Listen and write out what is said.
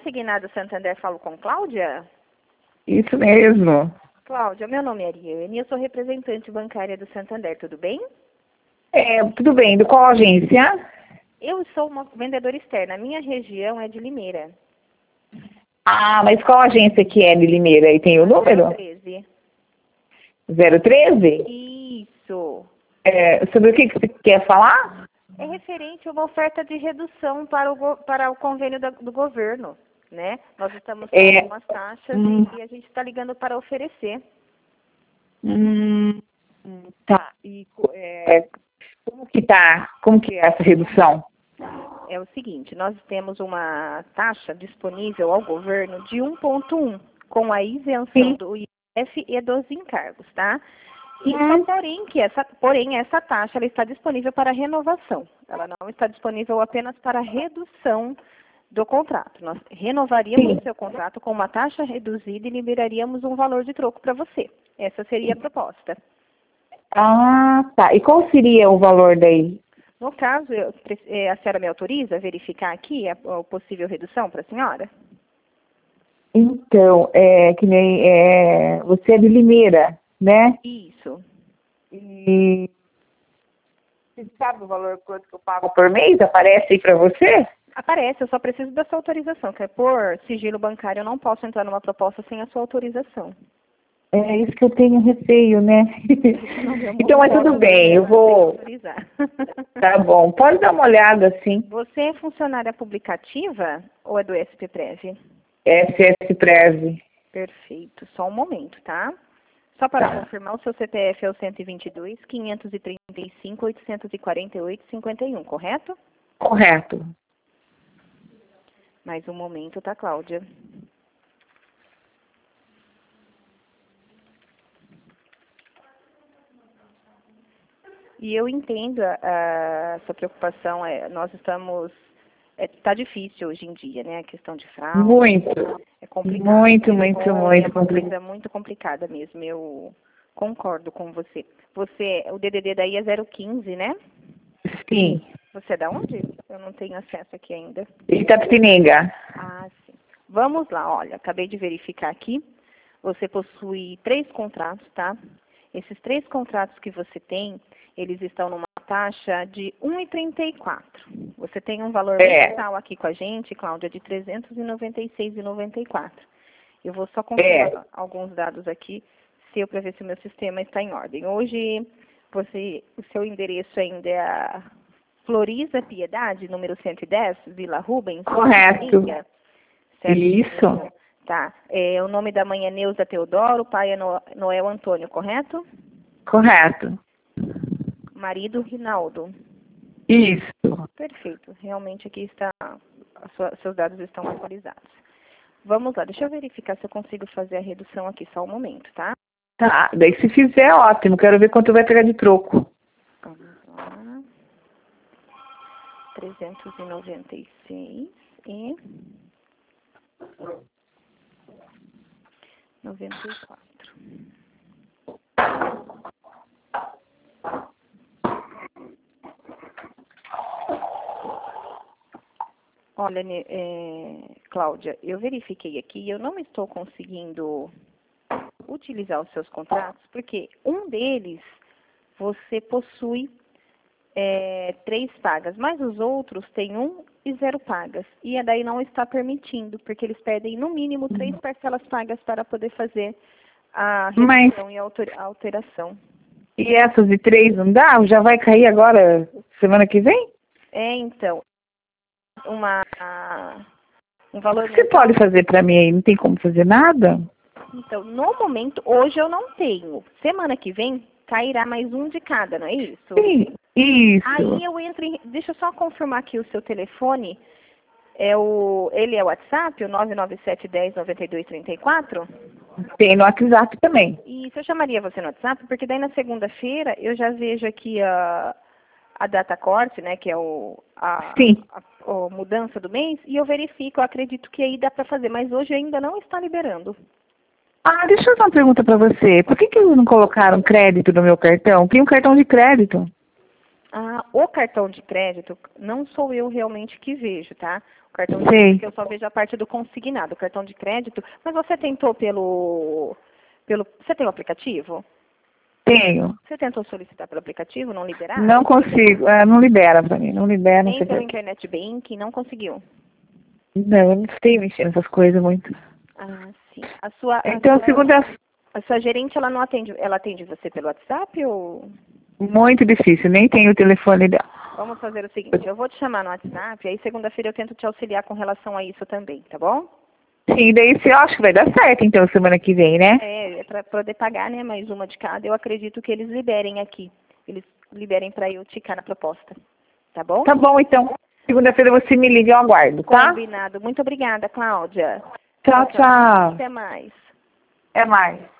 Consignado Santander, falo com Cláudia? Isso mesmo. Cláudia, meu nome é Ariane e eu sou representante bancária do Santander, tudo bem? Tudo bem. Do qual agência? Eu sou uma vendedora externa, a minha região é de Limeira. Ah, mas qual agência que é de Limeira? E tem o número? 013. 013? Isso. Sobre o que você quer falar? É referente a uma oferta de redução para o convênio do governo, né? Nós estamos com algumas taxas e a gente está ligando para oferecer. Tá. E como que é essa redução? É o seguinte, nós temos uma taxa disponível ao governo de 1,1, com a isenção do IF e dos encargos, tá? E porém, essa taxa ela está disponível para renovação. Ela não está disponível apenas para redução do contrato. Nós renovaríamos o seu contrato com uma taxa reduzida e liberaríamos um valor de troco para você. Essa seria a proposta. Ah, tá. E qual seria o valor daí? No caso, a senhora me autoriza a verificar aqui a possível redução para a senhora? Então, que nem você é de Limeira, né? Isso. E você sabe o valor quanto que eu pago por mês? Aparece aí para você? Aparece, eu só preciso da sua autorização, que é por sigilo bancário, eu não posso entrar numa proposta sem a sua autorização. É isso que eu tenho receio, né? Então, mas tudo bem, eu vou... Tá bom, pode dar uma olhada, sim. Você é funcionária publica ativa ou é do SPPrev? SPPrev. Perfeito, só um momento, tá? Só para confirmar, o seu CPF é o 122, 535, 848, 51, correto? Correto. Mais um momento, tá, Cláudia? E eu entendo a sua preocupação, nós estamos... Tá difícil hoje em dia, né? A questão de fraude. Muito. É complicado. Muito É uma complicado. coisa muito complicada mesmo. Eu concordo com você. O DDD daí é 015, né? Sim. Você é da onde? Eu não tenho acesso aqui ainda. Itapetininga. Ah, sim. Vamos lá, olha, acabei de verificar aqui. Você possui 3 contratos, tá? Esses 3 contratos que você tem, eles estão numa taxa de 1,34. Você tem um valor mensal aqui com a gente, Cláudia, de R$ 396,94. Eu vou só confirmar alguns dados aqui, para ver se o meu sistema está em ordem. Hoje, o seu endereço ainda é a Floriza Piedade, número 110, Vila Rubens? Correto. Certo? Isso. Tá. O nome da mãe é Neuza Teodoro, o pai é Noel Antônio, correto? Correto. Marido Rinaldo. Isso. Perfeito. Realmente aqui está, seus dados estão atualizados. Vamos lá, deixa eu verificar se eu consigo fazer a redução aqui, só um momento, tá? Tá, daí se fizer, ótimo. Quero ver quanto vai pegar de troco. Vamos lá. 396 e 94. Olha, Cláudia, eu verifiquei aqui e eu não estou conseguindo utilizar os seus contratos, porque um deles você possui 3 pagas, mas os outros têm 1 e 0 pagas. E daí não está permitindo, porque eles pedem no mínimo 3 parcelas pagas para poder fazer a redução e a alteração. E essas de 3 não dá? Já vai cair agora, semana que vem? Então, um valor... Você pode fazer para mim aí? Não tem como fazer nada? Então, no momento, hoje eu não tenho. Semana que vem, cairá mais um de cada, não é isso? Sim, isso. Aí eu entro em... Deixa eu só confirmar aqui o seu telefone. Ele é o WhatsApp, o 997109234? Tem no WhatsApp também. Isso, eu chamaria você no WhatsApp, porque daí na segunda-feira eu já vejo aqui a data corte, né, que é a mudança do mês, e eu verifico, eu acredito que aí dá para fazer, mas hoje ainda não está liberando. Ah, deixa eu fazer uma pergunta para você. Por que não colocaram crédito no meu cartão? Tem um cartão de crédito. Ah, o cartão de crédito, não sou eu realmente que vejo, tá? O cartão de crédito, eu só vejo a parte do consignado. O cartão de crédito, mas você tentou você tem o aplicativo? Tenho. Você tentou solicitar pelo aplicativo, não liberaram? Não consigo, não libera pra mim, não libera, não Nem sei pelo por quê. internet banking, não conseguiu? Não, eu não sei mexer nessas coisas muito. Ah, sim. Então, segunda, A sua gerente, ela não atende, ela atende você pelo WhatsApp ou... muito difícil, nem tenho o telefone dela. Vamos fazer o seguinte, eu vou te chamar no WhatsApp, aí segunda-feira eu tento te auxiliar com relação a isso também, tá bom? Sim, daí eu acho que vai dar certo, então, semana que vem, né? É para poder pagar, né, mais uma de cada, eu acredito que eles liberem aqui. Eles liberem para eu ticar na proposta, tá bom? Tá bom, então. Segunda-feira você me liga, eu aguardo, tá? Combinado. Muito obrigada, Cláudia. Tchau, tchau. Até mais. Até mais.